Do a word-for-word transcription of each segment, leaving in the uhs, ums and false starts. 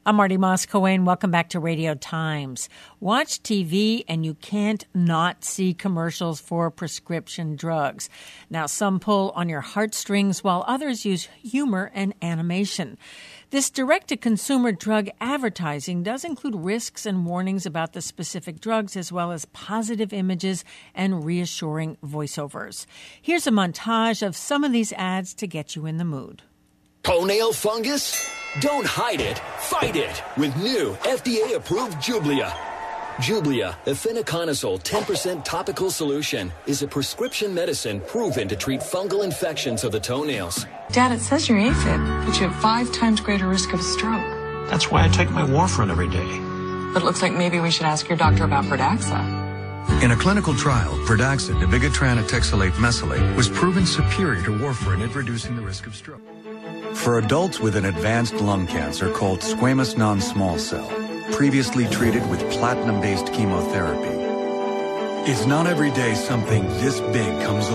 I'm Marty Moss-Coane. Welcome back to Radio Times. Watch T V and you can't not see commercials for prescription drugs. Now, some pull on your heartstrings while others use humor and animation. This direct-to-consumer drug advertising does include risks and warnings about the specific drugs, as well as positive images and reassuring voiceovers. Here's a montage of some of these ads to get you in the mood. Toenail fungus? Don't hide it, fight it with new F D A-approved Jublia. Jublia, a fenoconazole ten percent topical solution, is a prescription medicine proven to treat fungal infections of the toenails. Dad, it says you're AFib, but you have five times greater risk of a stroke. That's why I take my warfarin every day. But it looks like maybe we should ask your doctor about Pradaxa. In a clinical trial, Pradaxa, dabigatran etexylate mesylate, was proven superior to warfarin at reducing the risk of stroke. For adults with an advanced lung cancer called squamous non-small cell, previously treated with platinum-based chemotherapy, it's not every day something this big comes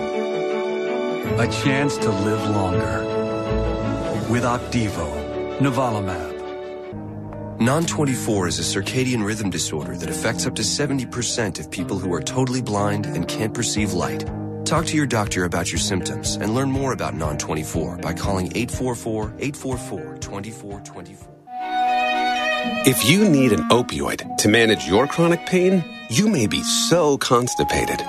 along. A chance to live longer. With Opdivo, nivolumab. non twenty-four is a circadian rhythm disorder that affects up to seventy percent of people who are totally blind and can't perceive light. Talk to your doctor about your symptoms and learn more about non twenty-four by calling eight four four, eight four four, two four two four. If you need an opioid to manage your chronic pain, you may be so constipated.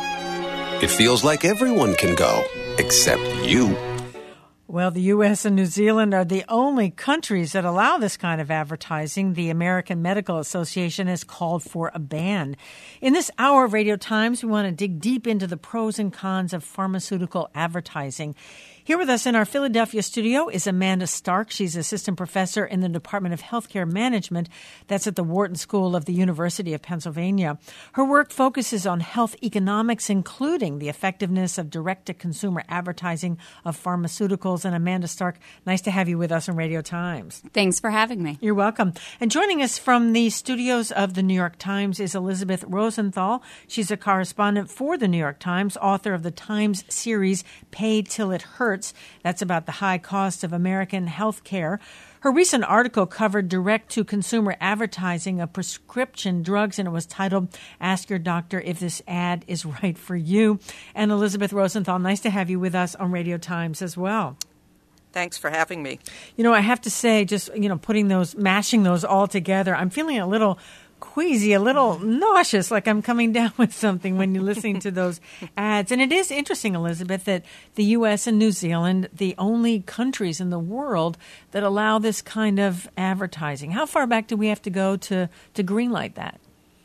It feels like everyone can go, except you. Well, the U S and New Zealand are the only countries that allow this kind of advertising. The American Medical Association has called for a ban. In this hour of Radio Times, we want to dig deep into the pros and cons of pharmaceutical advertising. Here with us in our Philadelphia studio is Amanda Stark. She's assistant professor in the Department of Healthcare Management. That's at the Wharton School of the University of Pennsylvania. Her work focuses on health economics, including the effectiveness of direct-to-consumer advertising of pharmaceuticals. And Amanda Stark, nice to have you with us on Radio Times. Thanks for having me. You're welcome. And joining us from the studios of the New York Times is Elizabeth Rosenthal. She's a correspondent for the New York Times, author of the Times series Pay Till It Hurts. That's about the high cost of American health care. Her recent article covered direct-to-consumer advertising of prescription drugs, and it was titled, Ask Your Doctor If This Ad Is Right for You. And Elizabeth Rosenthal, nice to have you with us on Radio Times as well. Thanks for having me. You know, I have to say, just, you know, putting those, mashing those all together, I'm feeling a little queasy, a little nauseous, like I'm coming down with something when you're listening to those ads. And it is interesting, Elizabeth, that the U S and New Zealand, the only countries in the world that allow this kind of advertising. How far back do we have to go to, to greenlight that?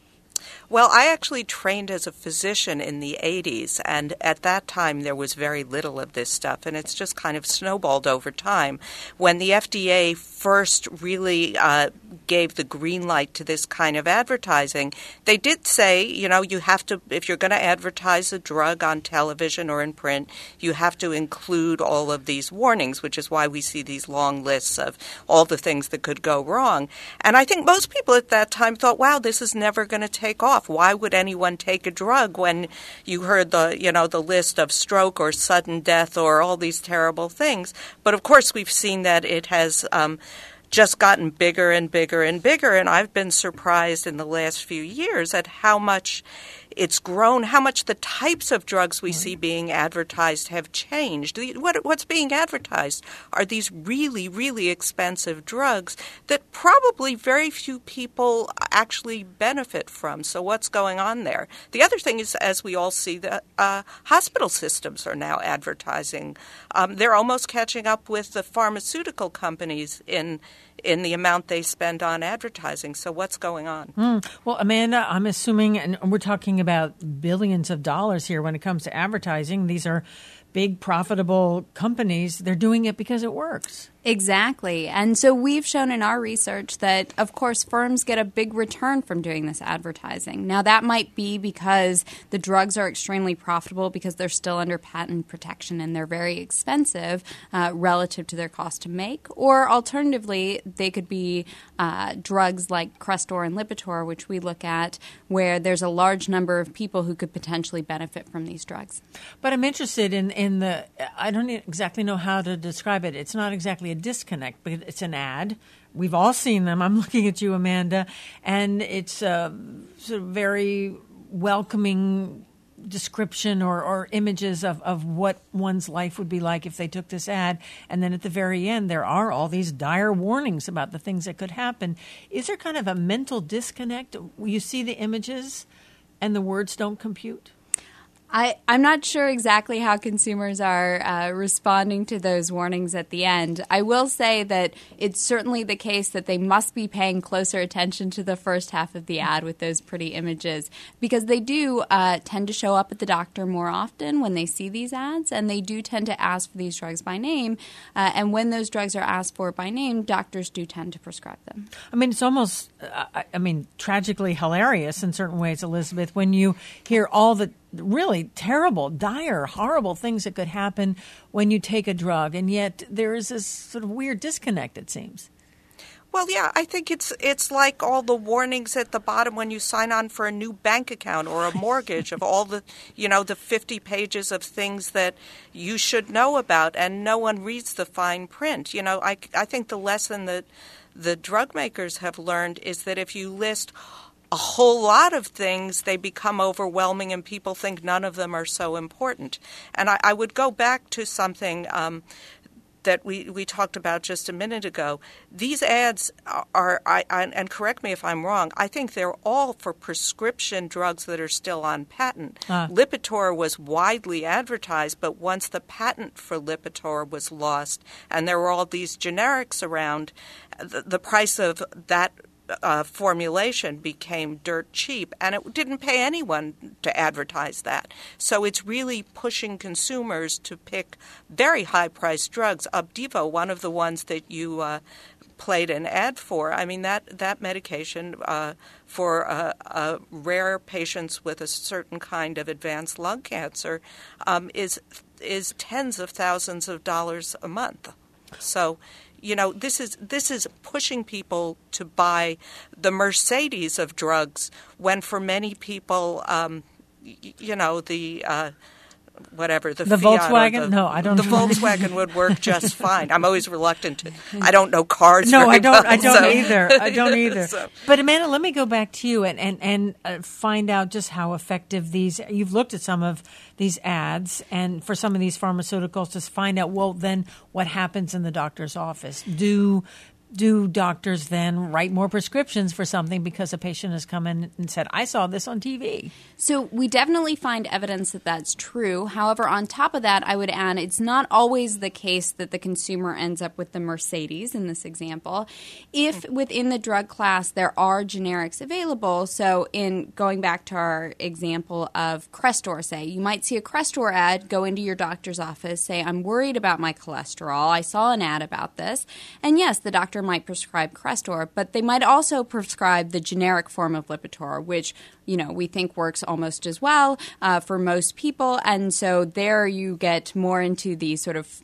Well, I actually trained as a physician in the eighties, and at that time there was very little of this stuff, and it's just kind of snowballed over time. When the F D A first really uh, gave the green light to this kind of advertising, they did say, you know, you have to, if you're going to advertise a drug on television or in print, you have to include all of these warnings, which is why we see these long lists of all the things that could go wrong. And I think most people at that time thought, wow, this is never going to take off. Why would anyone take a drug when you heard the, you know, the list of stroke or sudden death or all these terrible things? But of course, we've seen that it has um, just gotten bigger and bigger and bigger. And I've been surprised in the last few years at how much it's grown, how much the types of drugs we see being advertised have changed. What, what's being advertised are these really, really expensive drugs that probably very few people actually benefit from. So what's going on there? The other thing is, as we all see, that uh, hospital systems are now advertising. Um, they're almost catching up with the pharmaceutical companies in in the amount they spend on advertising. So what's going on? Mm. Well, Amanda, I'm assuming, and we're talking about billions of dollars here when it comes to advertising. These are big, profitable companies. They're doing it because it works. Exactly. And so we've shown in our research that, of course, firms get a big return from doing this advertising. Now, that might be because the drugs are extremely profitable because they're still under patent protection and they're very expensive uh, relative to their cost to make. Or alternatively, they could be uh, drugs like Crestor and Lipitor, which we look at, where there's a large number of people who could potentially benefit from these drugs. But I'm interested in, in the – I don't exactly know how to describe it. It's not exactly a disconnect, but it's an ad, we've all seen them. I'm looking at you, Amanda, and it's a sort of very welcoming description or, or images of, of what one's life would be like if they took this ad. And then at the very end, there are all these dire warnings about the things that could happen. Is there kind of a mental disconnect? You see the images and the words don't compute? I, I'm not sure exactly how consumers are uh, responding to those warnings at the end. I will say that it's certainly the case that they must be paying closer attention to the first half of the ad with those pretty images, because they do uh, tend to show up at the doctor more often when they see these ads, and they do tend to ask for these drugs by name. Uh, and when those drugs are asked for by name, doctors do tend to prescribe them. I mean, it's almost, uh, I mean, tragically hilarious in certain ways, Elizabeth, when you hear all the really terrible, dire, horrible things that could happen when you take a drug, and yet there is this sort of weird disconnect, it seems. Well, yeah, I think it's it's like all the warnings at the bottom when you sign on for a new bank account or a mortgage of all the, you know, the fifty pages of things that you should know about, and no one reads the fine print. You know, I, I think the lesson that the drug makers have learned is that if you list a whole lot of things, they become overwhelming and people think none of them are so important. And I, I would go back to something um, that we, we talked about just a minute ago. These ads are, are I, I, and correct me if I'm wrong, I think they're all for prescription drugs that are still on patent. Uh. Lipitor was widely advertised, but once the patent for Lipitor was lost and there were all these generics around, the, the price of that Uh, formulation became dirt cheap, and it didn't pay anyone to advertise that. So it's really pushing consumers to pick very high-priced drugs. Opdivo, one of the ones that you uh, played an ad for, I mean, that, that medication uh, for uh, uh, rare patients with a certain kind of advanced lung cancer um, is is tens of thousands of dollars a month. So, you know, this is this is pushing people to buy the Mercedes of drugs when for many people, um, y- you know, the uh, whatever, the, the Fiat Volkswagen? The, no, I don't The know. Volkswagen would work just fine. I'm always reluctant to. I don't know cars No, very I don't. well, I don't so. either. I don't either. So. But Amanda, let me go back to you and and and uh, find out just how effective these. You've looked at some of these ads, and for some of these pharmaceuticals, to find out, well, then what happens in the doctor's office? Do do doctors then write more prescriptions for something because a patient has come in and said, I saw this on T V? So we definitely find evidence that that's true. However, on top of that, I would add it's not always the case that the consumer ends up with the Mercedes in this example. If within the drug class there are generics available, so in going back to our example of Crestor, say, you might see a Crestor ad, go into your doctor's office, say, I'm worried about my cholesterol. I saw an ad about this. And yes, the doctor might prescribe Crestor, but they might also prescribe the generic form of Lipitor, which, you know, we think works almost as well uh, for most people. And so there you get more into the sort of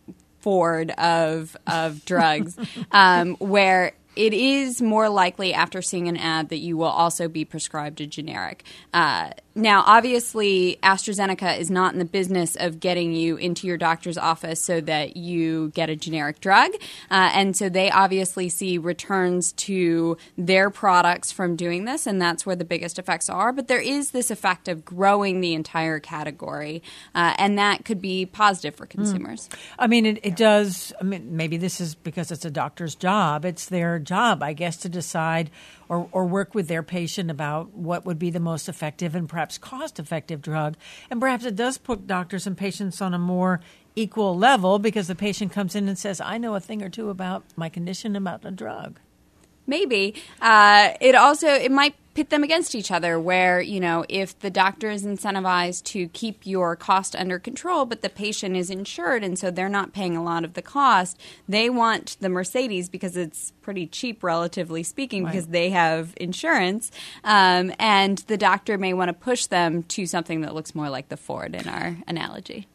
Ford of of drugs, um, where it is more likely after seeing an ad that you will also be prescribed a generic. Uh, now, obviously, AstraZeneca is not in the business of getting you into your doctor's office so that you get a generic drug. Uh, and so they obviously see returns to their products from doing this, and that's where the biggest effects are. But there is this effect of growing the entire category, uh, and that could be positive for consumers. Mm. I mean, it, it does. I mean, maybe this is because it's a doctor's job. It's their job, I guess, to decide or, or work with their patient about what would be the most effective and perhaps cost-effective drug. And perhaps it does put doctors and patients on a more equal level because the patient comes in and says, I know a thing or two about my condition, about a drug. Maybe. Uh, it also, it might pit them against each other where, you know, if the doctor is incentivized to keep your cost under control, but the patient is insured and so they're not paying a lot of the cost, they want the Mercedes because it's pretty cheap, relatively speaking, right, because they have insurance. Um, and the doctor may want to push them to something that looks more like the Ford in our analogy.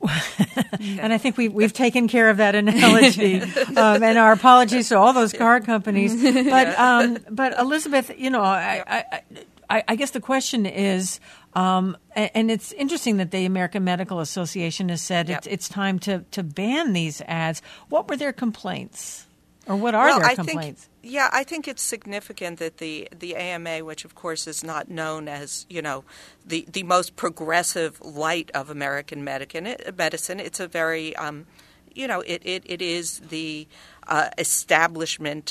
And I think we, we've taken care of that analogy. um, and our apologies to all those car companies. But, um, but Elizabeth, you know, I, I I, I guess the question is, um, and it's interesting that the American Medical Association has said yep. it's, it's time to, to ban these ads. What were their complaints? Or what are well, their I complaints? Think, yeah, I think it's significant that the, the A M A, which of course is not known as, you know, the, the most progressive light of American medicine, medicine it's a very, um, you know, it, it, it is the uh, establishment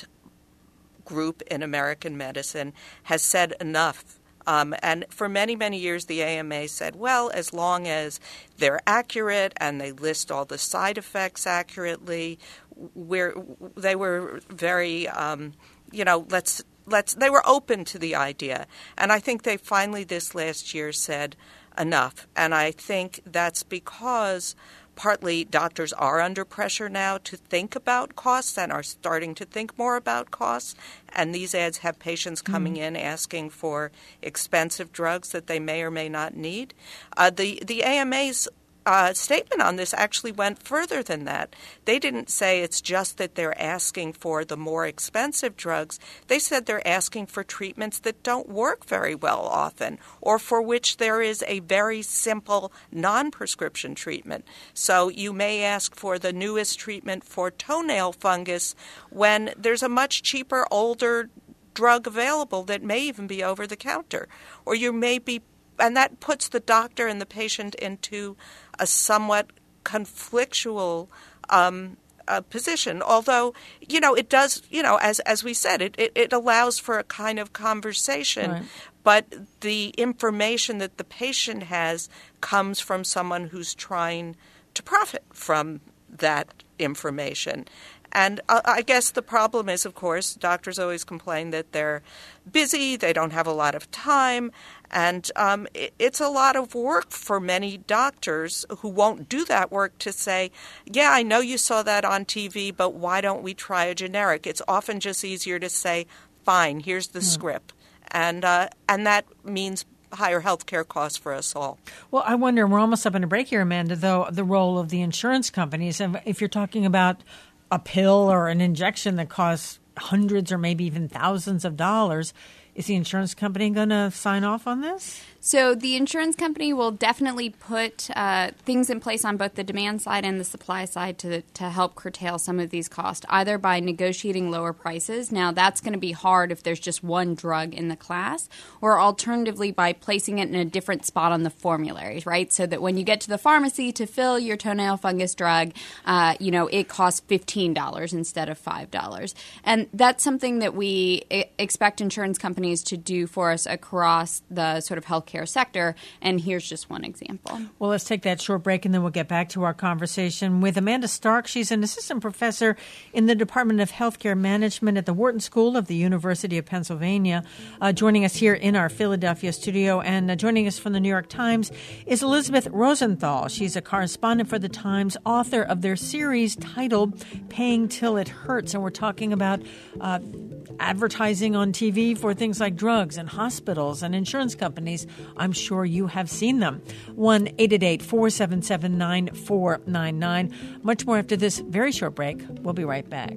group in American medicine, has said enough. Um, and for many, many years, the A M A said, well, as long as they're accurate and they list all the side effects accurately, we're, they were very, um, you know, let's let's. They were open to the idea. And I think they finally this last year said enough. And I think that's because partly doctors are under pressure now to think about costs and are starting to think more about costs. And these ads have patients coming mm. in asking for expensive drugs that they may or may not need. Uh, the, the A M A's uh, statement on this actually went further than that. They didn't say it's just that they're asking for the more expensive drugs. They said they're asking for treatments that don't work very well often, or for which there is a very simple non-prescription treatment. So you may ask for the newest treatment for toenail fungus when there's a much cheaper, older drug available that may even be over the counter. Or you may be, and that puts the doctor and the patient into a somewhat conflictual um, uh, position. Although, you know, it does, you know, as as we said, it, it, it allows for a kind of conversation. Right. But the information that the patient has comes from someone who's trying to profit from that information. And I guess the problem is, of course, doctors always complain that they're busy, they don't have a lot of time, and um, it's a lot of work for many doctors who won't do that work to say, yeah, I know you saw that on T V, but why don't we try a generic? It's often just easier to say, fine, here's the mm. script. And uh, and that means higher health care costs for us all. Well, I wonder, we're almost up in a break here, Amanda, though, the role of the insurance companies. If you're talking about a pill or an injection that costs hundreds or maybe even thousands of dollars, is the insurance company going to sign off on this? So the insurance company will definitely put uh, things in place on both the demand side and the supply side to to help curtail some of these costs, either by negotiating lower prices. Now, that's going to be hard if there's just one drug in the class, or alternatively by placing it in a different spot on the formulary, right? So that when you get to the pharmacy to fill your toenail fungus drug, uh, you know, it costs fifteen dollars instead of five dollars. And that's something that we I- expect insurance companies to do for us across the sort of healthcare sector, and here's just one example. Well, let's take that short break, and then we'll get back to our conversation with Amanda Stark. She's an assistant professor in the Department of Healthcare Management at the Wharton School of the University of Pennsylvania. Uh, joining us here in our Philadelphia studio and uh, joining us from the New York Times is Elizabeth Rosenthal. She's a correspondent for the Times, author of their series titled Paying Till It Hurts, and we're talking about uh, advertising on T V for things like drugs and hospitals and insurance companies. I'm sure you have seen them. one eight eight eight, four seven seven, nine four nine nine. Much more after this very short break. We'll be right back.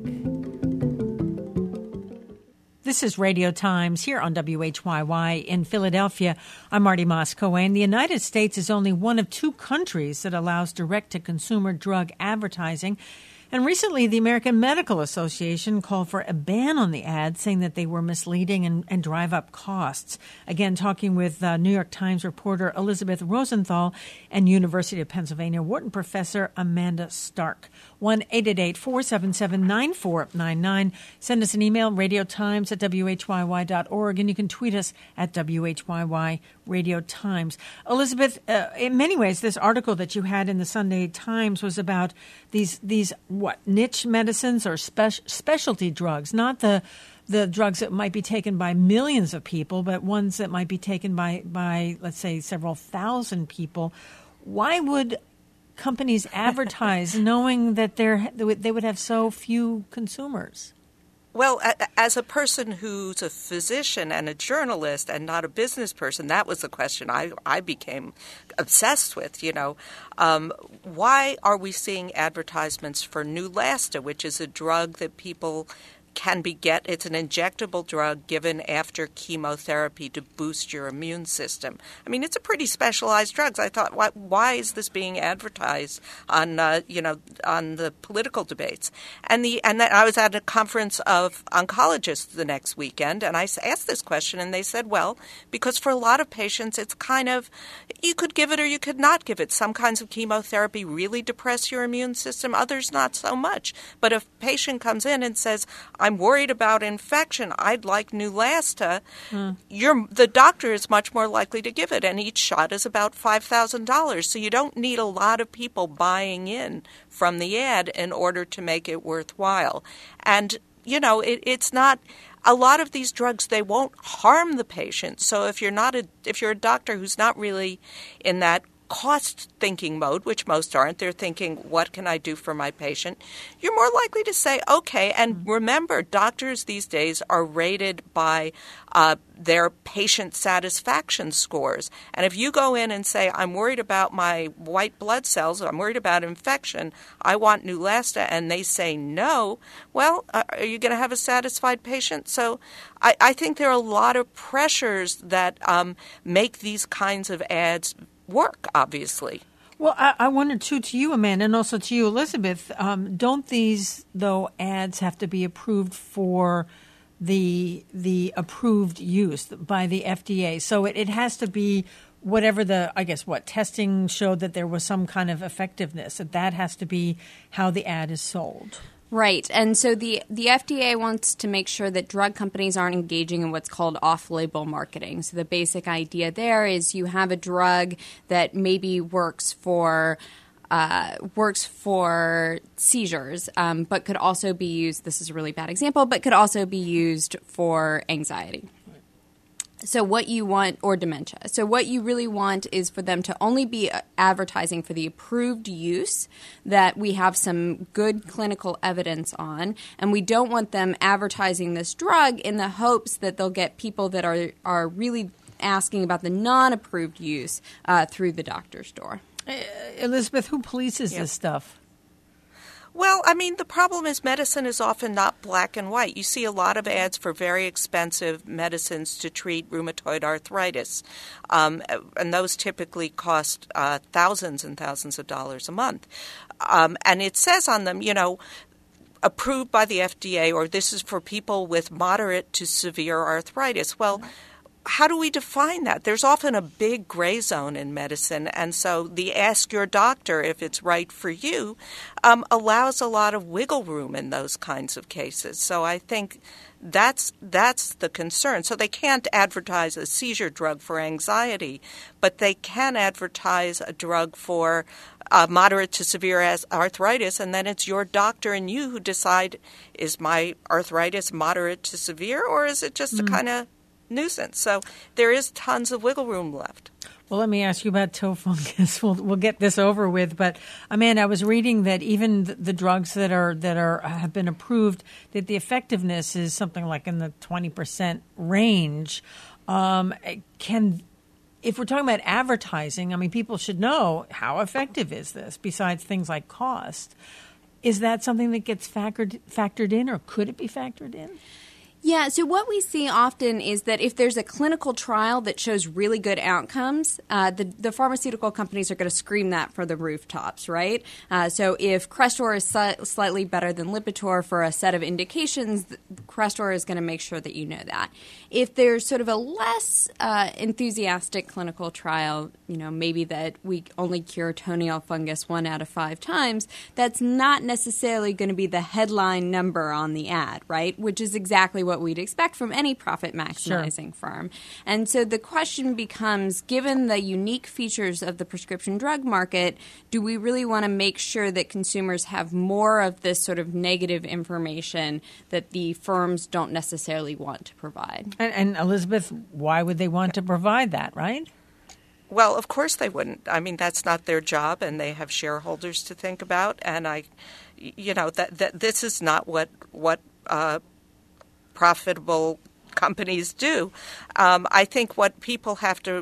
This is Radio Times here on W H Y Y in Philadelphia. I'm Marty Moss-Cohen. The United States is only one of two countries that allows direct-to-consumer drug advertising. And recently, the American Medical Association called for a ban on the ads, saying that they were misleading and, and drive up costs. Again, talking with uh, New York Times reporter Elizabeth Rosenthal and University of Pennsylvania Wharton professor Amanda Stark. one eight eight eight, four seven seven, nine four nine nine. Send us an email, radiotimes at W H Y Y dot org, and you can tweet us at W H Y Y Radio Times. Elizabeth, uh, in many ways, this article that you had in the Sunday Times was about these these what niche medicines or spe- specialty drugs, not the the drugs that might be taken by millions of people, but ones that might be taken by by let's say several thousand people. Why would companies advertise knowing that they're they would have so few consumers? Well, as a person who's a physician and a journalist and not a business person, that was the question I, I became obsessed with, you know. Um, why are we seeing advertisements for Neulasta, which is a drug that people can be get it's an injectable drug given after chemotherapy to boost your immune system. I mean, it's a pretty specialized drug. I thought, why, why is this being advertised on uh, you know on the political debates? And the and then I was at a conference of oncologists the next weekend, and I asked this question, and they said, well, because for a lot of patients, it's kind of you could give it or you could not give it. Some kinds of chemotherapy really depress your immune system, others not so much. But if a patient comes in and says, I'm worried about infection, I'd like Neulasta, mm. you're, the doctor is much more likely to give it, and each shot is about five thousand dollars. So you don't need a lot of people buying in from the ad in order to make it worthwhile. And, you know, it, it's not – a lot of these drugs, they won't harm the patient. So if you're not a, if you're a doctor who's not really in that cost thinking mode, which most aren't, they're thinking, what can I do for my patient? You're more likely to say, okay. And remember, doctors these days are rated by uh, their patient satisfaction scores. And if you go in and say, I'm worried about my white blood cells, I'm worried about infection, I want Neulasta, and they say no, well, uh, are you going to have a satisfied patient? So I, I think there are a lot of pressures that um, make these kinds of ads work, obviously. Well, I, I wonder, too, to you, Amanda, and also to you, Elizabeth, um, don't these, though, ads have to be approved for the the approved use by the F D A? So it, it has to be whatever the, I guess, what, testing showed that there was some kind of effectiveness, that that has to be how the ad is sold. Right. And so the, the F D A wants to make sure that drug companies aren't engaging in what's called off-label marketing. So the basic idea there is you have a drug that maybe works for uh, works for seizures, um, but could also be used – this is a really bad example – but could also be used for anxiety. So what you want – or dementia. So what you really want is for them to only be advertising for the approved use that we have some good clinical evidence on, and we don't want them advertising this drug in the hopes that they'll get people that are, are really asking about the non-approved use uh, through the doctor's door. Uh, Elizabeth, who polices yeah. this stuff? Well, I mean, the problem is medicine is often not black and white. You see a lot of ads for very expensive medicines to treat rheumatoid arthritis, um, and those typically cost uh, thousands and thousands of dollars a month. Um, and it says on them, you know, approved by the F D A, or this is for people with moderate to severe arthritis. Well, how do we define that? There's often a big gray zone in medicine, and so the ask your doctor if it's right for you um, allows a lot of wiggle room in those kinds of cases. So I think that's that's the concern. So they can't advertise a seizure drug for anxiety, but they can advertise a drug for uh, moderate to severe arthritis, and then it's your doctor and you who decide, is my arthritis moderate to severe, or is it just mm. a kind of nuisance? So there is tons of wiggle room left. Well, let me ask you about toe fungus. We'll we'll get this over with. But Amanda, I was reading that even the, the drugs that are that are have been approved, that the effectiveness is something like in the twenty percent range. Um, can if we're talking about advertising, I mean, people should know how effective is this. Besides things like cost, is that something that gets factored factored in, or could it be factored in? Yeah, so what we see often is that if there's a clinical trial that shows really good outcomes, uh, the, the pharmaceutical companies are going to scream that for the rooftops, right? Uh, so if Crestor is si- slightly better than Lipitor for a set of indications, Crestor is going to make sure that you know that. If there's sort of a less uh, enthusiastic clinical trial, you know, maybe that we only cure toenail fungus one out of five times, that's not necessarily going to be the headline number on the ad, right? Which is exactly what what we'd expect from any profit-maximizing sure. firm. And so the question becomes, given the unique features of the prescription drug market, do we really want to make sure that consumers have more of this sort of negative information that the firms don't necessarily want to provide? And, and Elizabeth, why would they want to provide that, right? Well, of course they wouldn't. I mean, that's not their job, and they have shareholders to think about. And I, you know, that, that this is not what what uh, profitable companies do. Um, I think what people have to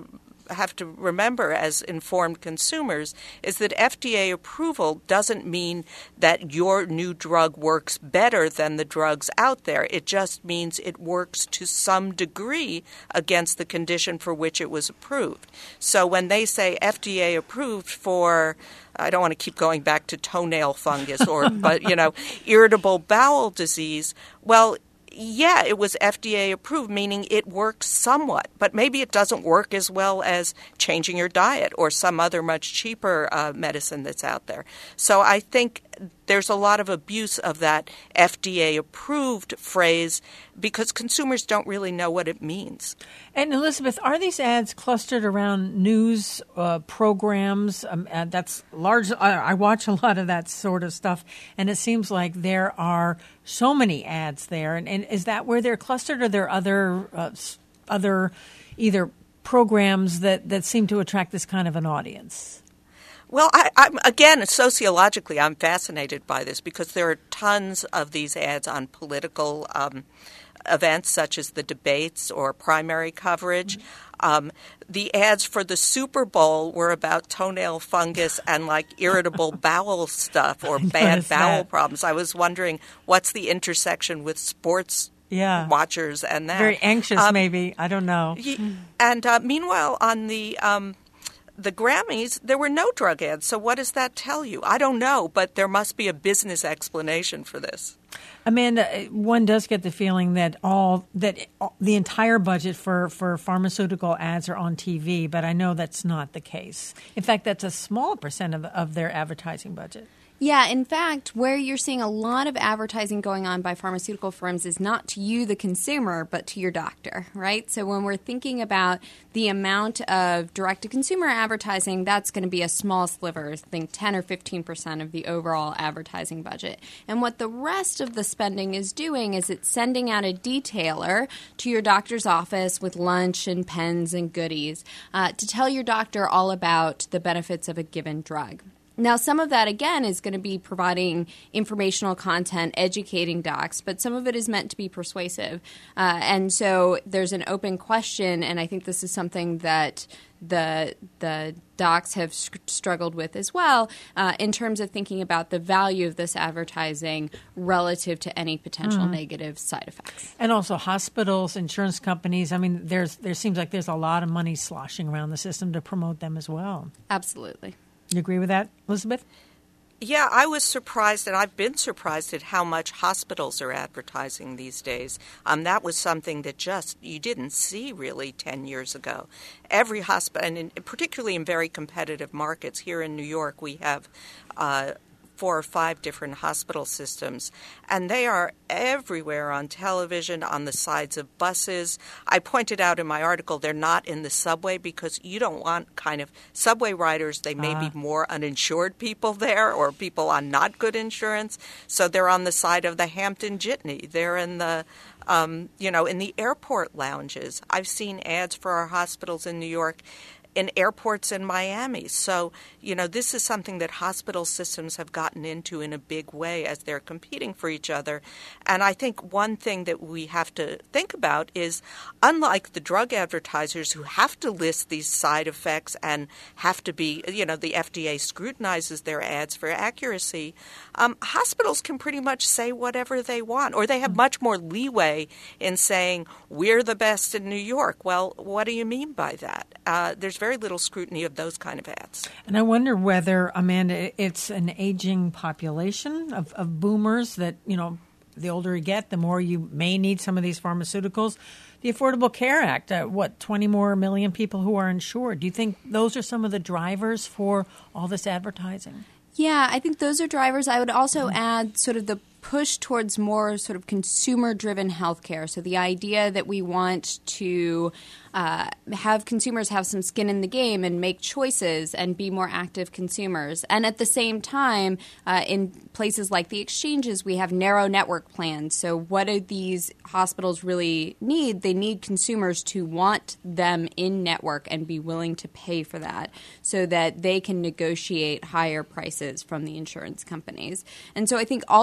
have to remember as informed consumers is that F D A approval doesn't mean that your new drug works better than the drugs out there. It just means it works to some degree against the condition for which it was approved. So when they say F D A approved for, I don't want to keep going back to toenail fungus or, but, you know, irritable bowel disease, well, yeah, it was F D A approved, meaning it works somewhat, but maybe it doesn't work as well as changing your diet or some other much cheaper uh, medicine that's out there. So I think there's a lot of abuse of that F D A approved phrase because consumers don't really know what it means. And Elizabeth, are these ads clustered around news uh, programs? Um, uh, that's large. I, I watch a lot of that sort of stuff, and it seems like there are so many ads there. And, and is that where they're clustered, or are there other uh, other either programs that, that seem to attract this kind of an audience? Well, I, I'm, again, sociologically, I'm fascinated by this because there are tons of these ads on political um, events such as the debates or primary coverage. Mm-hmm. Um, the ads for the Super Bowl were about toenail fungus and like irritable bowel stuff or bad bowel that. problems. I was wondering what's the intersection with sports yeah. watchers and that. Very anxious, um, maybe. I don't know. He, and uh, meanwhile, on the um, the Grammys, there were no drug ads. So what does that tell you? I don't know, but there must be a business explanation for this. Amanda, one does get the feeling that all that the entire budget for, for pharmaceutical ads are on T V, but I know that's not the case. In fact, that's a small percent of, of their advertising budget. Yeah, in fact, where you're seeing a lot of advertising going on by pharmaceutical firms is not to you, the consumer, but to your doctor, right? So when we're thinking about the amount of direct-to-consumer advertising, that's going to be a small sliver, I think ten or fifteen percent of the overall advertising budget. And what the rest of the spending is doing is it's sending out a detailer to your doctor's office with lunch and pens and goodies uh, to tell your doctor all about the benefits of a given drug. Now, some of that, again, is going to be providing informational content, educating docs, but some of it is meant to be persuasive. Uh, and so there's an open question, and I think this is something that the the docs have st- struggled with as well uh, in terms of thinking about the value of this advertising relative to any potential mm. negative side effects. And also hospitals, insurance companies. I mean, there's there seems like there's a lot of money sloshing around the system to promote them as well. Absolutely. You agree with that, Elizabeth? Yeah, I was surprised, and I've been surprised at how much hospitals are advertising these days. Um, that was something that just you didn't see really ten years ago. Every hospital, and in, particularly in very competitive markets, here in New York, we have uh, four or five different hospital systems, and they are everywhere on television, on the sides of buses. I pointed out in my article they're not in the subway because you don't want kind of subway riders. They may uh. be more uninsured people there or people on not good insurance, so they're on the side of the Hampton Jitney. They're in the um, you know, in the airport lounges. I've seen ads for our hospitals in New York in airports in Miami. So, you know, this is something that hospital systems have gotten into in a big way as they're competing for each other. And I think one thing that we have to think about is, unlike the drug advertisers who have to list these side effects and have to be, you know, the F D A scrutinizes their ads for accuracy, um, hospitals can pretty much say whatever they want, or they have much more leeway in saying, we're the best in New York. Well, what do you mean by that? Uh, there's very little scrutiny of those kind of ads. And I wonder whether, Amanda, it's an aging population of, of boomers that, you know, the older you get, the more you may need some of these pharmaceuticals. The Affordable Care Act, uh, what, twenty more million people who are insured. Do you think those are some of the drivers for all this advertising? Yeah, I think those are drivers. I would also mm-hmm. add sort of the push towards more sort of consumer-driven healthcare. So the idea that we want to uh, have consumers have some skin in the game and make choices and be more active consumers. And at the same time, uh, in places like the exchanges, we have narrow network plans. So what do these hospitals really need? They need consumers to want them in network and be willing to pay for that so that they can negotiate higher prices from the insurance companies. And so I think all of these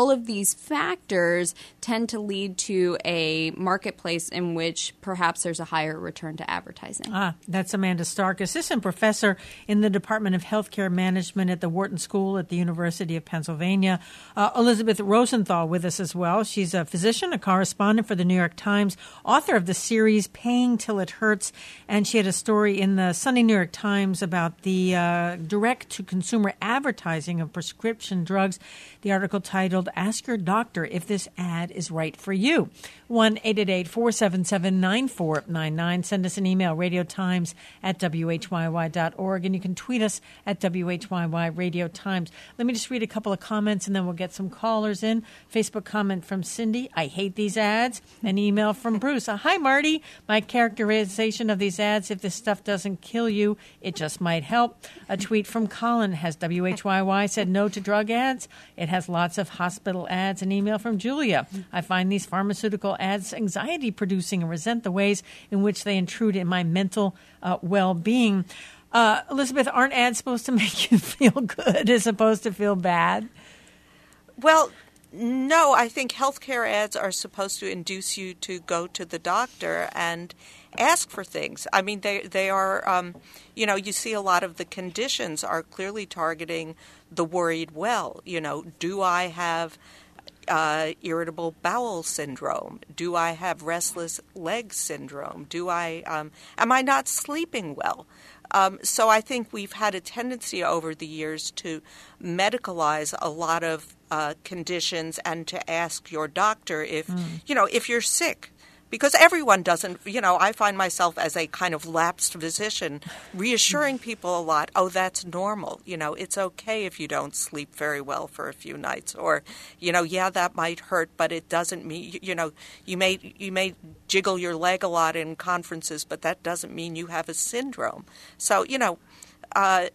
these factors tend to lead to a marketplace in which perhaps there's a higher return to advertising. Ah, that's Amanda Stark, assistant professor in the Department of Healthcare Management at the Wharton School at the University of Pennsylvania. Uh, Elizabeth Rosenthal with us as well. She's a physician, a correspondent for the New York Times, author of the series Paying Till It Hurts, and she had a story in the Sunday New York Times about the uh, direct-to-consumer advertising of prescription drugs. The article titled, Ask Your Doctor If This Ad Is Right for You. one eight eight eight, four seven seven, nine four nine nine. Send us an email, radiotimes at w h y y dot org, and you can tweet us at W H Y Y Radio Times. Let me just read a couple of comments, and then we'll get some callers in. Facebook comment from Cindy, I hate these ads. An email from Bruce, uh, hi, Marty. My characterization of these ads, if this stuff doesn't kill you, it just might help. A tweet from Colin, has W H Y Y said no to drug ads? It has lots of hospital ads. An email from Julia, I find these pharmaceutical ads anxiety-producing and resent the ways in which they intrude in my mental uh, well-being. Uh, Elizabeth, aren't ads supposed to make you feel good as opposed to feel bad? Well, no, I think healthcare ads are supposed to induce you to go to the doctor and ask for things. I mean, they they are, um, you know, you see a lot of the conditions are clearly targeting the worried well. You know, do I have uh, irritable bowel syndrome? Do I have restless leg syndrome? Do I, um, am I not sleeping well? Um, so I think we've had a tendency over the years to medicalize a lot of uh, conditions and to ask your doctor if, mm. you know, if you're sick. Because everyone doesn't, you know, I find myself as a kind of lapsed physician reassuring people a lot, oh, that's normal. You know, it's okay if you don't sleep very well for a few nights. Or, you know, yeah, that might hurt, but it doesn't mean, you know, you may you may jiggle your leg a lot in conferences, but that doesn't mean you have a syndrome. So, you know, uh,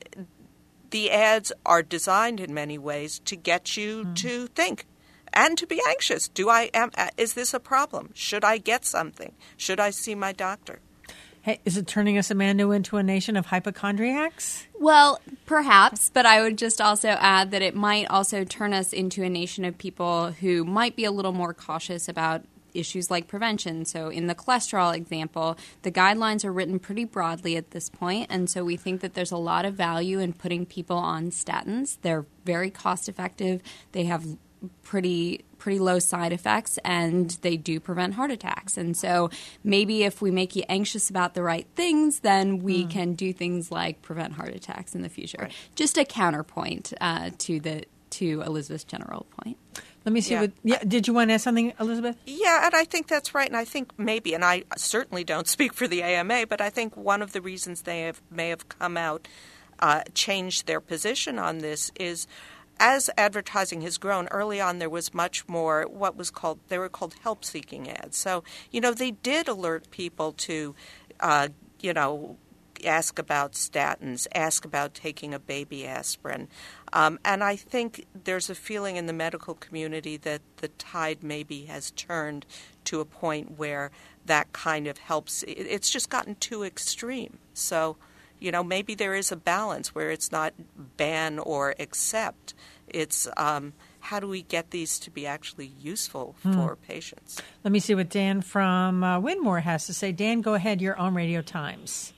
the ads are designed in many ways to get you mm. to think. And to be anxious. Do I am? Is this a problem? Should I get something? Should I see my doctor? Hey, is it turning us, Amanda, into a nation of hypochondriacs? Well, perhaps, but I would just also add that it might also turn us into a nation of people who might be a little more cautious about issues like prevention. So in the cholesterol example, the guidelines are written pretty broadly at this point, and so we think that there's a lot of value in putting people on statins. They're very cost effective. They have pretty pretty low side effects, and they do prevent heart attacks. And so maybe if we make you anxious about the right things, then we mm. can do things like prevent heart attacks in the future. Right. Just a counterpoint uh, to the to Elizabeth's general point. Let me see. Yeah. What, yeah, did you want to add something, Elizabeth? Yeah, and I think that's right. And I think maybe, and I certainly don't speak for the A M A, but I think one of the reasons they have may have come out, uh, changed their position on this is, as advertising has grown, early on there was much more what was called, they were called help-seeking ads. So, you know, they did alert people to, uh, you know, ask about statins, ask about taking a baby aspirin. Um, and I think there's a feeling in the medical community that the tide maybe has turned to a point where that kind of helps. It's just gotten too extreme. So, you know, maybe there is a balance where it's not ban or accept. It's um, how do we get these to be actually useful hmm. for patients? Let me see what Dan from uh, Winmore has to say. Dan, go ahead. You're on Radio Times.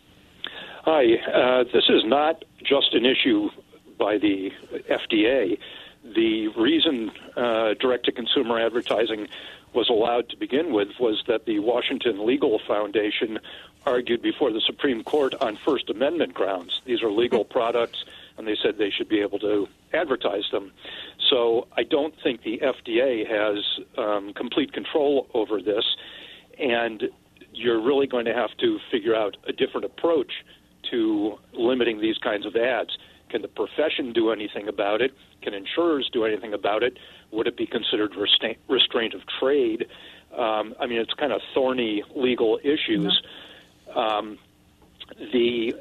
Hi. Uh, this is not just an issue by the F D A. The reason uh, direct-to-consumer advertising was allowed to begin with was that the Washington Legal Foundation argued before the Supreme Court on First Amendment grounds. These are legal products, and they said they should be able to advertise them. So I don't think the F D A has um, complete control over this, and you're really going to have to figure out a different approach to limiting these kinds of ads. Can the profession do anything about it? Can insurers do anything about it? Would it be considered restain- restraint of trade? Um, I mean, it's kind of thorny legal issues. No. Um, the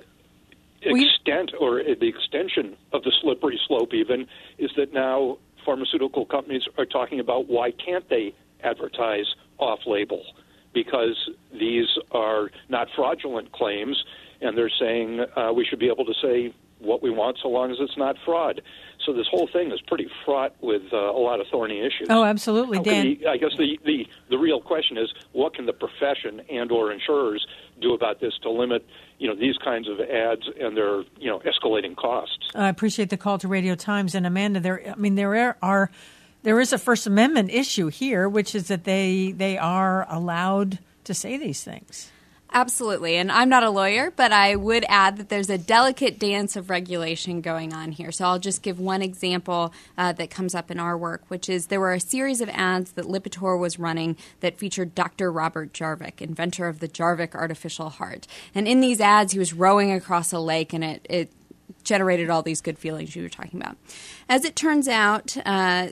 extent or the extension of the slippery slope even is that now pharmaceutical companies are talking about why can't they advertise off-label, because these are not fraudulent claims, and they're saying uh, we should be able to say what we want so long as it's not fraud. So this whole thing is pretty fraught with uh, a lot of thorny issues. Oh, absolutely, How Dan. The, I guess the, the, the real question is, what can the profession and or insurers do about this to limit, you know, these kinds of ads and their, you know, escalating costs? I appreciate the call to Radio Times. And Amanda, there, I mean, there are, there is a First Amendment issue here, which is that they they are allowed to say these things. Absolutely. And I'm not a lawyer, but I would add that there's a delicate dance of regulation going on here. So I'll just give one example uh, that comes up in our work, which is there were a series of ads that Lipitor was running that featured Doctor Robert Jarvik, inventor of the Jarvik artificial heart. And in these ads, he was rowing across a lake, and it, it generated all these good feelings you were talking about. As it turns out, uh,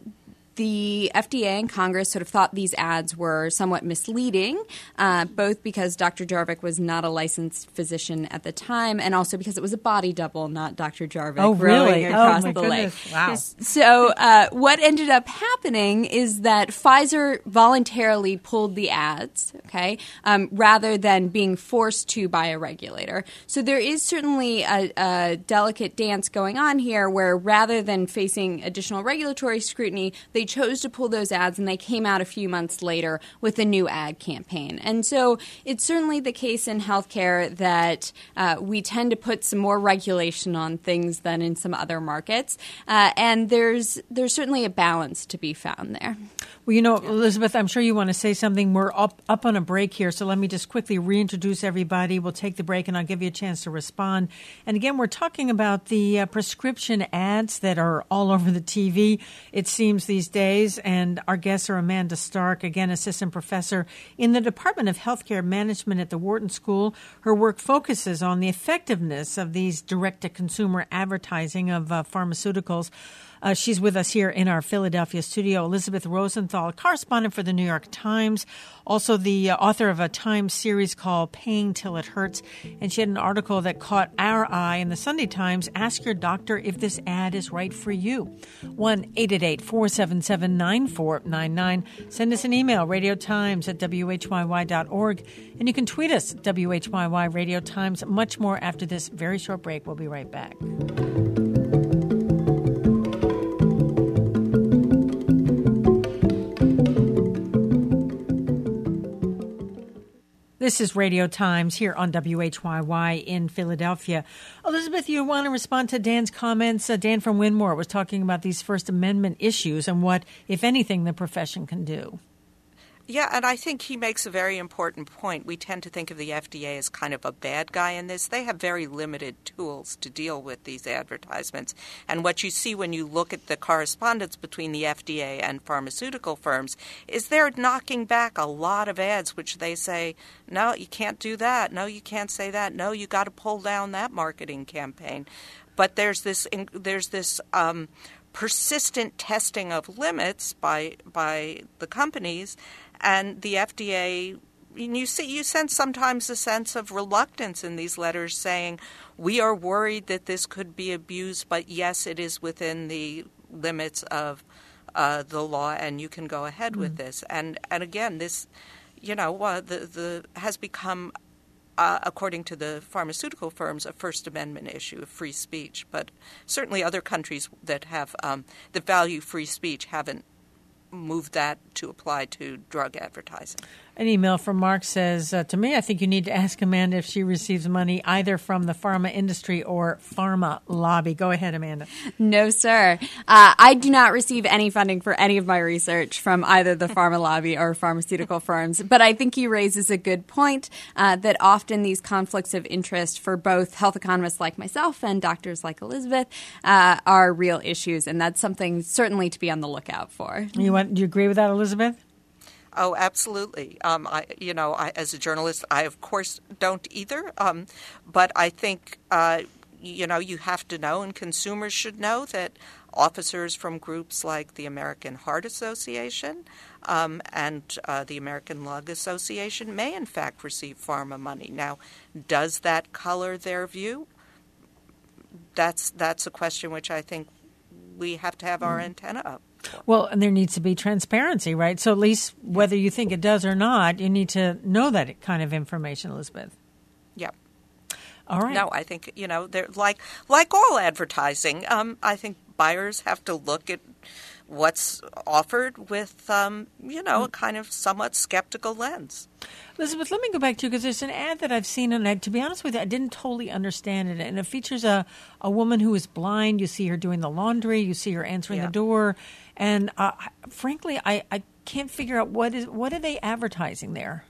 the F D A and Congress sort of thought these ads were somewhat misleading, uh, both because Doctor Jarvik was not a licensed physician at the time, and also because it was a body double, not Doctor Jarvik, oh, really? rowing across oh, my the goodness. lake. Wow. So uh, what ended up happening is that Pfizer voluntarily pulled the ads, okay, um, rather than being forced to by a regulator. So there is certainly a, a delicate dance going on here where rather than facing additional regulatory scrutiny, they chose to pull those ads, and they came out a few months later with a new ad campaign. And so it's certainly the case in healthcare that uh, we tend to put some more regulation on things than in some other markets, uh, and there's there's certainly a balance to be found there. Well, you know, Elizabeth, I'm sure you want to say something. We're up, up on a break here, so let me just quickly reintroduce everybody. We'll take the break, and I'll give you a chance to respond. And again, we're talking about the uh, prescription ads that are all over the T V, it seems, these days. And our guests are Amanda Stark, again, assistant professor in the Department of Healthcare Management at the Wharton School. Her work focuses on the effectiveness of these direct-to-consumer advertising of uh, pharmaceuticals. Uh, she's with us here in our Philadelphia studio. Elizabeth Rosenthal, correspondent for the New York Times, also the uh, author of a Times series called Paying Till It Hurts. And she had an article that caught our eye in the Sunday Times. Ask your doctor if this ad is right for you. one eight eight eight, four seven seven, nine four nine nine. Send us an email, radiotimes at W H Y Y dot org. And you can tweet us, W H Y Y Radio Times. Much more after this very short break. We'll be right back. This is Radio Times here on W H Y Y in Philadelphia. Elizabeth, you want to respond to Dan's comments? Uh, Dan from Winmore was talking about these First Amendment issues and what, if anything, the profession can do. Yeah, and I think he makes a very important point. We tend to think of the F D A as kind of a bad guy in this. They have very limited tools to deal with these advertisements. And what you see when you look at the correspondence between the F D A and pharmaceutical firms is they're knocking back a lot of ads which they say, no, you can't do that. No, you can't say that. No, you got to pull down that marketing campaign. But there's this there's this um, persistent testing of limits by by the companies. And the F D A, you see, you sense sometimes a sense of reluctance in these letters saying, we are worried that this could be abused, but yes, it is within the limits of uh, the law, and you can go ahead mm. with this. And and again, this, you know, uh, the the has become, uh, according to the pharmaceutical firms, a First Amendment issue of free speech. But certainly, other countries that have um, that value free speech haven't move that to apply to drug advertising. An email from Mark says, uh, to me, I think you need to ask Amanda if she receives money either from the pharma industry or pharma lobby. Go ahead, Amanda. No, sir. Uh, I do not receive any funding for any of my research from either the pharma lobby or pharmaceutical firms. But I think he raises a good point uh, that often these conflicts of interest for both health economists like myself and doctors like Elizabeth uh, are real issues. And that's something certainly to be on the lookout for. You want, do you agree with that, Elizabeth? Oh, absolutely. Um, I, you know, I, as a journalist, I, of course, don't either. Um, but I think, uh, you know, you have to know, and consumers should know, that officers from groups like the American Heart Association um, and uh, the American Lung Association may, in fact, receive pharma money. Now, does that color their view? That's that's a question which I think we have to have our antenna up. Well, and there needs to be transparency, right? So at least whether you think it does or not, you need to know that kind of information, Elizabeth. Yep. All right. No, I think, you know, they're like like all advertising. Um, I think buyers have to look at what's offered with, um, you know, a kind of somewhat skeptical lens. Elizabeth, let me go back to you because there's an ad that I've seen, and I, to be honest with you, I didn't totally understand it. And it features a, a woman who is blind. You see her doing the laundry. You see her answering Yeah. the door. And uh, frankly, I, I can't figure out what is what are they advertising there?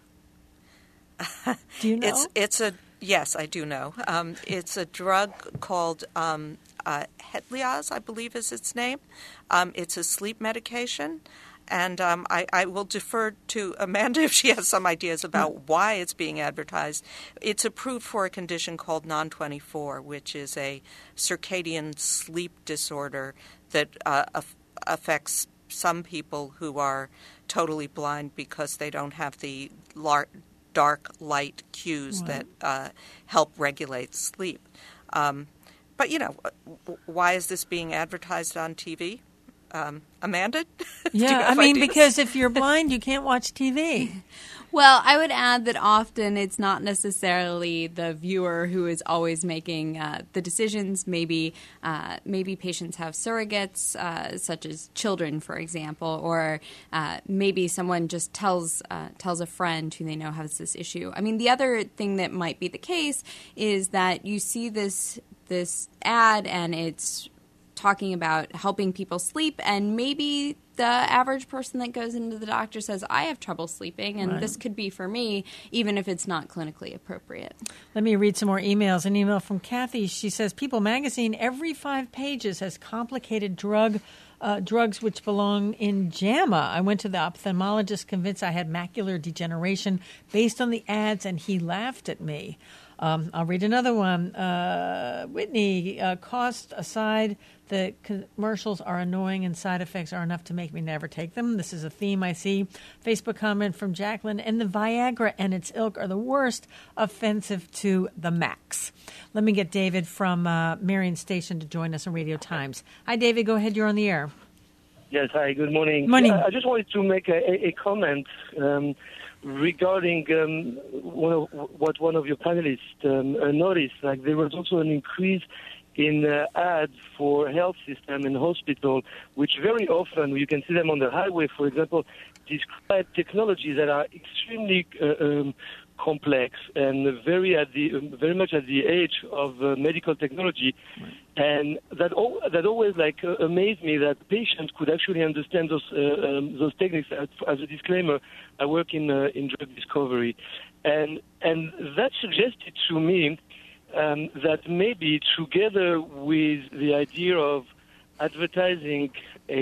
Do you know? It's it's a yes, I do know. Um, it's a drug called um, uh, Hetlioz, I believe is its name. Um, it's a sleep medication, and um, I, I will defer to Amanda if she has some ideas about why it's being advertised. It's approved for a condition called non twenty-four, which is a circadian sleep disorder that uh, af- affects some people who are totally blind because they don't have the lar- dark light cues Right. that uh, help regulate sleep. Um, but, you know, w- why is this being advertised on T V? Um, Amanda? Do you Yeah, I have mean, ideas? because if you're blind, you can't watch T V. Well, I would add that often it's not necessarily the viewer who is always making uh, the decisions. Maybe uh, maybe patients have surrogates, uh, such as children, for example, or uh, maybe someone just tells uh, tells a friend who they know has this issue. I mean, the other thing that might be the case is that you see this this ad and it's talking about helping people sleep, and maybe the average person that goes into the doctor says, I have trouble sleeping, and Right. this could be for me, even if it's not clinically appropriate. Let me read some more emails. An email from Kathy. She says, People magazine every five pages has complicated drug uh, drugs which belong in JAMA. I went to the ophthalmologist convinced I had macular degeneration based on the ads, and he laughed at me. Um, I'll read another one. Uh, Whitney, uh, cost aside, the commercials are annoying and side effects are enough to make me never take them. This is a theme I see. Facebook comment from Jacqueline, and the Viagra and its ilk are the worst, offensive to the max. Let me get David from uh, Marion Station to join us on Radio Times. Hi, David. Go ahead. You're on the air. Yes, hi, good morning. Morning. Uh, I just wanted to make a, a comment um, regarding um, one of, what one of your panelists um, uh, noticed. Like there was also an increase in uh, ads for health system and hospital, which very often, you can see them on the highway, for example, describe technologies that are extremely uh, um, complex and very at the um, very much at the edge of uh, medical technology, right. And that al- that always like uh, amazed me that patients could actually understand those uh, um, those techniques. As, as a disclaimer, I work in uh, in drug discovery, and and that suggested to me um, that maybe together with the idea of advertising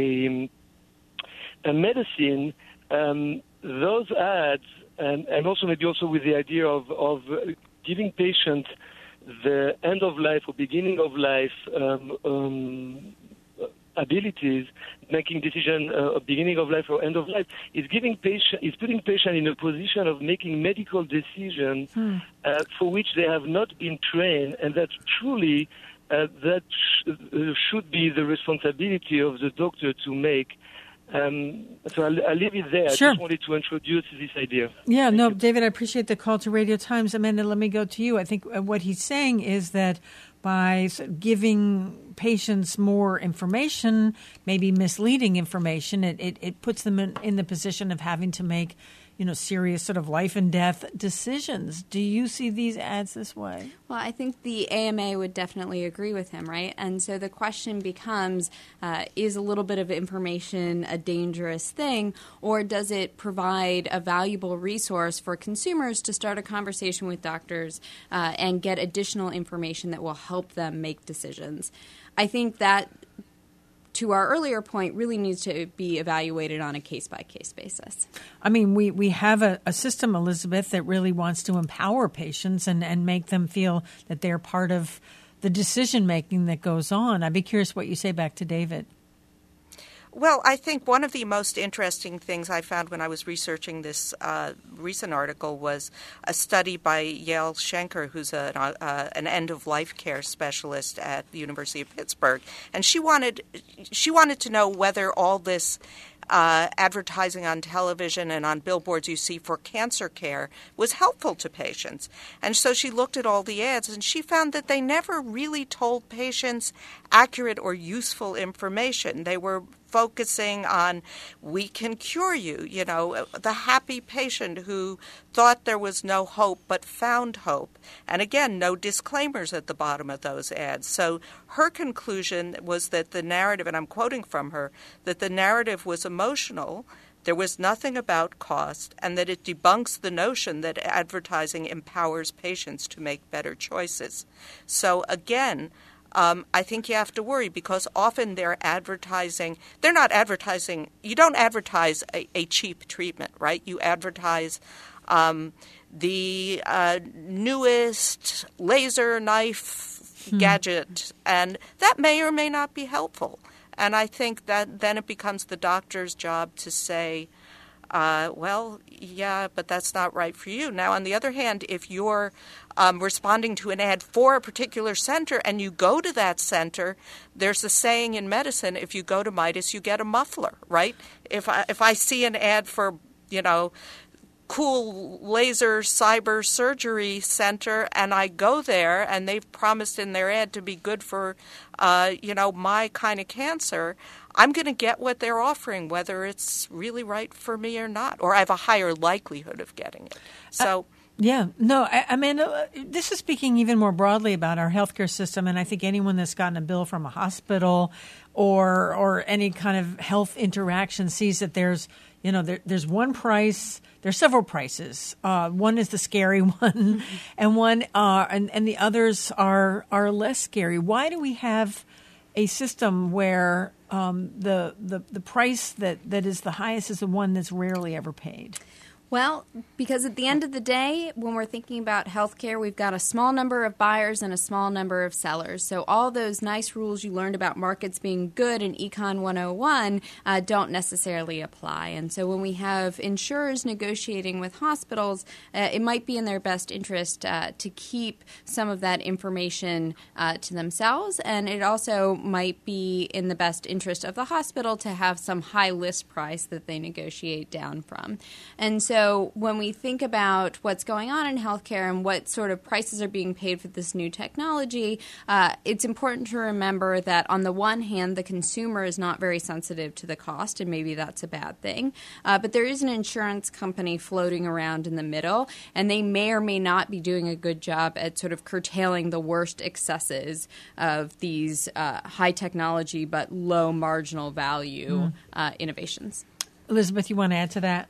a a medicine, um, those ads. And, and also maybe also with the idea of, of giving patients the end of life or beginning of life um, um, abilities, making decision uh, beginning of life or end of life, is giving patient is putting patient in a position of making medical decisions hmm. uh, for which they have not been trained, and that truly uh, that sh- uh, should be the responsibility of the doctor to make. Um, so I'll, I'll leave it there. Sure. I just wanted to introduce this idea. Yeah, Thank no, you. David, I appreciate the call to Radio Times. Amanda, let me go to you. I think what he's saying is that by giving patients more information, maybe misleading information, it, it, it puts them in, in the position of having to make, you know, serious sort of life and death decisions. Do you see these ads this way? Well, I think the A M A would definitely agree with him, right? And so the question becomes, uh, is a little bit of information a dangerous thing, or does it provide a valuable resource for consumers to start a conversation with doctors uh, and get additional information that will help them make decisions? I think that, to our earlier point, really needs to be evaluated on a case-by-case basis. I mean, we, we have a, a system, Elizabeth, that really wants to empower patients and, and make them feel that they're part of the decision-making that goes on. I'd be curious what you say back to David. Well, I think one of the most interesting things I found when I was researching this uh, recent article was a study by Yael Schenker, who's a, uh, an end-of-life care specialist at the University of Pittsburgh, and she wanted she wanted to know whether all this Uh, advertising on television and on billboards you see for cancer care was helpful to patients. And so she looked at all the ads and she found that they never really told patients accurate or useful information. They were focusing on, we can cure you, you know, the happy patient who thought there was no hope but found hope. And again, no disclaimers at the bottom of those ads. So her conclusion was that the narrative, and I'm quoting from her, that the narrative was emotional, there was nothing about cost, and that it debunks the notion that advertising empowers patients to make better choices. So again, Um, I think you have to worry because often they're advertising, they're not advertising, you don't advertise a, a cheap treatment, right? You advertise um, the uh, newest laser knife hmm. gadget, and that may or may not be helpful. And I think that then it becomes the doctor's job to say, uh, well, yeah, but that's not right for you. Now, on the other hand, if you're um, responding to an ad for a particular center and you go to that center, there's a saying in medicine, if you go to Midas, you get a muffler, right? If I, if I see an ad for, you know, cool laser cyber surgery center and I go there and they've promised in their ad to be good for, uh, you know, my kind of cancer, I'm going to get what they're offering, whether it's really right for me or not, or I have a higher likelihood of getting it. So. Uh- Yeah, no, I, I mean, uh, this is speaking even more broadly about our healthcare system, and I think anyone that's gotten a bill from a hospital or or any kind of health interaction sees that there's, you know, there, there's one price, there's several prices. Uh, one is the scary one, mm-hmm. and one uh, and and the others are are less scary. Why do we have a system where um, the the the price that, that is the highest is the one that's rarely ever paid? Well, because at the end of the day, when we're thinking about healthcare, we've got a small number of buyers and a small number of sellers. So all those nice rules you learned about markets being good in Econ one oh one uh, don't necessarily apply. And so when we have insurers negotiating with hospitals, uh, it might be in their best interest uh, to keep some of that information uh, to themselves. And it also might be in the best interest of the hospital to have some high list price that they negotiate down from. And so So when we think about what's going on in healthcare and what sort of prices are being paid for this new technology, uh, it's important to remember that on the one hand, the consumer is not very sensitive to the cost, and maybe that's a bad thing. Uh, but there is an insurance company floating around in the middle, and they may or may not be doing a good job at sort of curtailing the worst excesses of these uh, high technology but low marginal value mm. uh, innovations. Elizabeth, you want to add to that?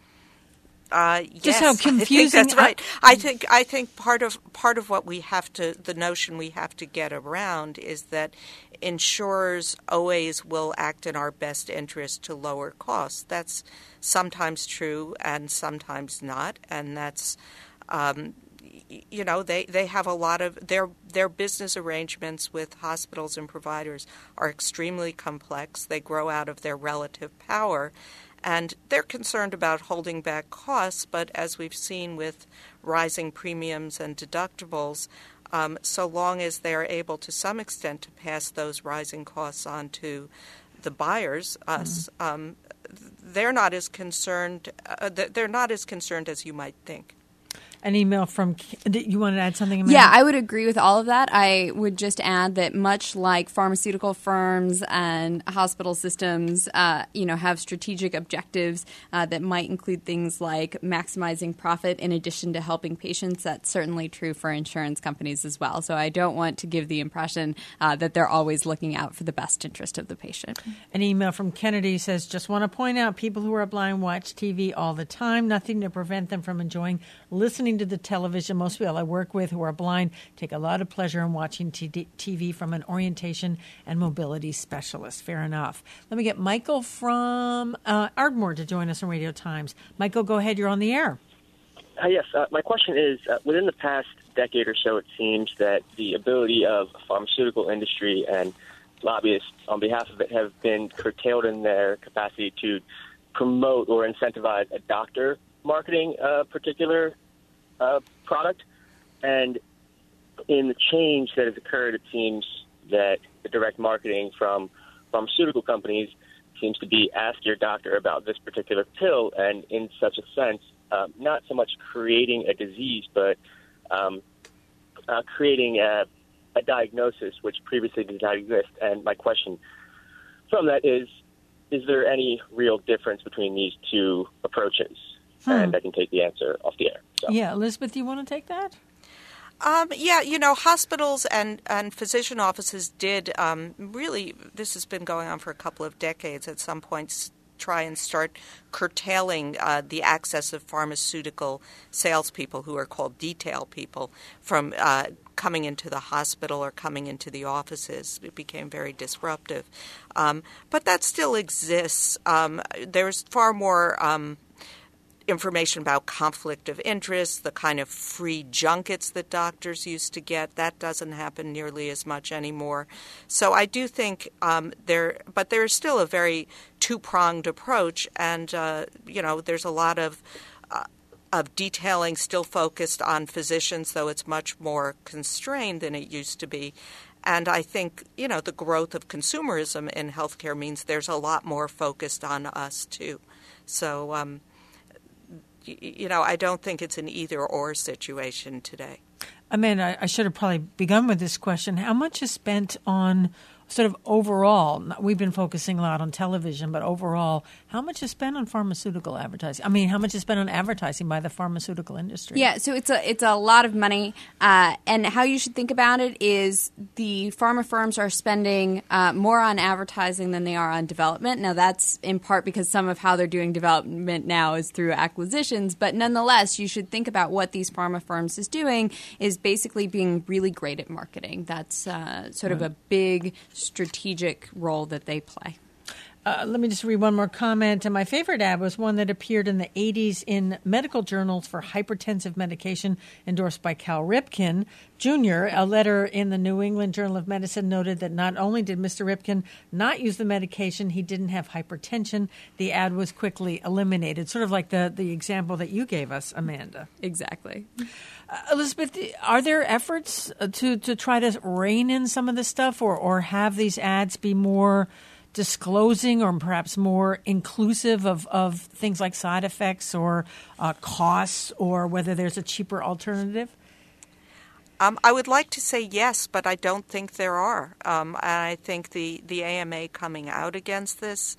Uh, yes, Just how confusing. I think that's right. I think I think part of part of what we have to, the notion we have to get around is that insurers always will act in our best interest to lower costs. That's sometimes true and sometimes not, and that's. Um, You know, they, they have a lot of their their business arrangements with hospitals and providers are extremely complex. They grow out of their relative power, and they're concerned about holding back costs. But as we've seen with rising premiums and deductibles, um, so long as they're able to some extent to pass those rising costs on to the buyers, us, mm-hmm. um, they're not as concerned. Uh, they're not as concerned as you might think. An email from – you want to add something, Amanda? Yeah, I would agree with all of that. I would just add that much like pharmaceutical firms and hospital systems, uh, you know, have strategic objectives uh, that might include things like maximizing profit in addition to helping patients. That's certainly true for insurance companies as well. So I don't want to give the impression uh, that they're always looking out for the best interest of the patient. An email from Kennedy says, just want to point out people who are blind watch T V all the time. Nothing to prevent them from enjoying listening to the television. Most people I work with who are blind take a lot of pleasure in watching T V from an orientation and mobility specialist. Fair enough. Let me get Michael from uh, Ardmore to join us on Radio Times. Michael, go ahead. You're on the air. Uh, yes. Uh, my question is, uh, within the past decade or so, it seems that the ability of the pharmaceutical industry and lobbyists on behalf of it have been curtailed in their capacity to promote or incentivize a doctor marketing a particular uh, product. And in the change that has occurred, it seems that the direct marketing from pharmaceutical companies seems to be ask your doctor about this particular pill, and in such a sense, uh, not so much creating a disease, but um, uh, creating a, a diagnosis which previously did not exist. And my question from that is, is there any real difference between these two approaches? Hmm. And I can take the answer off the air. So. Yeah, Elizabeth, do you want to take that? Um, yeah, you know, hospitals and, and physician offices did um, really, this has been going on for a couple of decades, at some points try and start curtailing uh, the access of pharmaceutical salespeople, who are called detail people, from uh, coming into the hospital or coming into the offices. It became very disruptive. Um, but that still exists. Um, there's far more um information about conflict of interest, the kind of free junkets that doctors used to get. That doesn't happen nearly as much anymore. So I do think um, there, but there is still a very two-pronged approach, and uh, you know, there's a lot of uh, of detailing still focused on physicians, though it's much more constrained than it used to be. And I think, you know, the growth of consumerism in healthcare means there's a lot more focused on us too. So. Um, You know, I don't think it's an either-or situation today. Amanda, I should have probably begun with this question. How much is spent on sort of overall? We've been focusing a lot on television, but overall, how much is spent on pharmaceutical advertising? I mean, how much is spent on advertising by the pharmaceutical industry? Yeah, so it's a it's a lot of money, uh, and how you should think about it is the pharma firms are spending uh, more on advertising than they are on development. Now, that's in part because some of how they're doing development now is through acquisitions, but nonetheless, you should think about what these pharma firms is doing is basically being really great at marketing. That's uh, sort right. of a big strategic role that they play. Uh, let me just read one more comment. And my favorite ad was one that appeared in the eighties in medical journals for hypertensive medication endorsed by Cal Ripken Junior A letter in the New England Journal of Medicine noted that not only did Mister Ripken not use the medication, he didn't have hypertension. The ad was quickly eliminated, sort of like the, the example that you gave us, Amanda. Exactly. Uh, Elizabeth, are there efforts to, to try to rein in some of this stuff, or, or have these ads be more disclosing or perhaps more inclusive of, of things like side effects or uh, costs, or whether there's a cheaper alternative? Um, I would like to say yes, but I don't think there are. Um, and I think the, the A M A coming out against this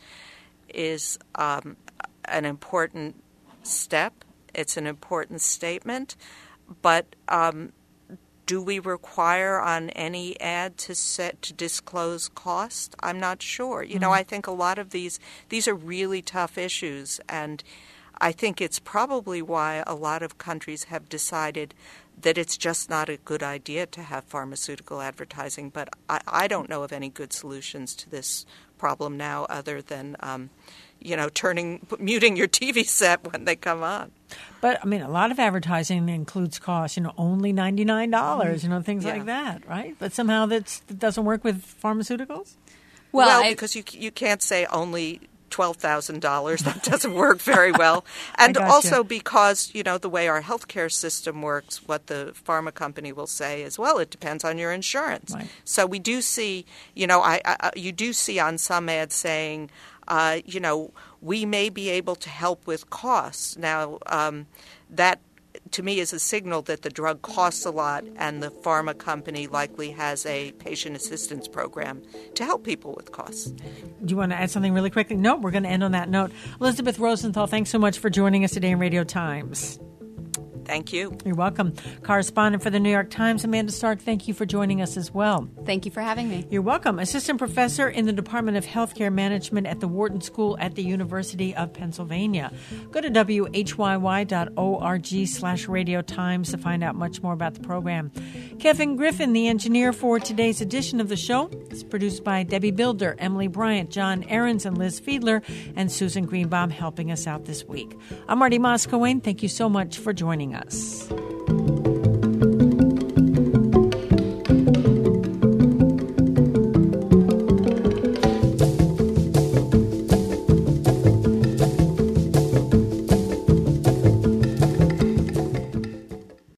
is um, an important step. It's an important statement. But um, do we require on any ad to set to disclose cost? I'm not sure. You mm-hmm. know, I think a lot of these these are really tough issues, and I think it's probably why a lot of countries have decided that it's just not a good idea to have pharmaceutical advertising. But I, I don't know of any good solutions to this problem now, other than um, you know, turning muting your T V set when they come on. But, I mean, a lot of advertising includes costs, you know, only ninety-nine dollars, you know, things yeah. like that, right? But somehow that's, that doesn't work with pharmaceuticals? Well, well I, because you you can't say only twelve thousand dollars. That doesn't work very well. And also you. because, you know, the way our healthcare system works, what the pharma company will say is, well, it depends on your insurance. Right. So we do see, you know, I, I you do see on some ads saying, Uh, you know, we may be able to help with costs. Now, um, that to me is a signal that the drug costs a lot, and the pharma company likely has a patient assistance program to help people with costs. Do you want to add something really quickly? No, we're going to end on that note. Elizabeth Rosenthal, thanks so much for joining us today in Radio Times. Thank you. You're welcome. Correspondent for the New York Times, Amanda Stark, thank you for joining us as well. Thank you for having me. You're welcome. Assistant professor in the Department of Healthcare Management at the Wharton School at the University of Pennsylvania. Go to W H Y Y dot org slash Radio Times to find out much more about the program. Kevin Griffin, the engineer for today's edition of the show, is produced by Debbie Builder, Emily Bryant, John Ahrens, and Liz Fiedler, and Susan Greenbaum helping us out this week. I'm Marty Moskowayne. Thank you so much for joining us.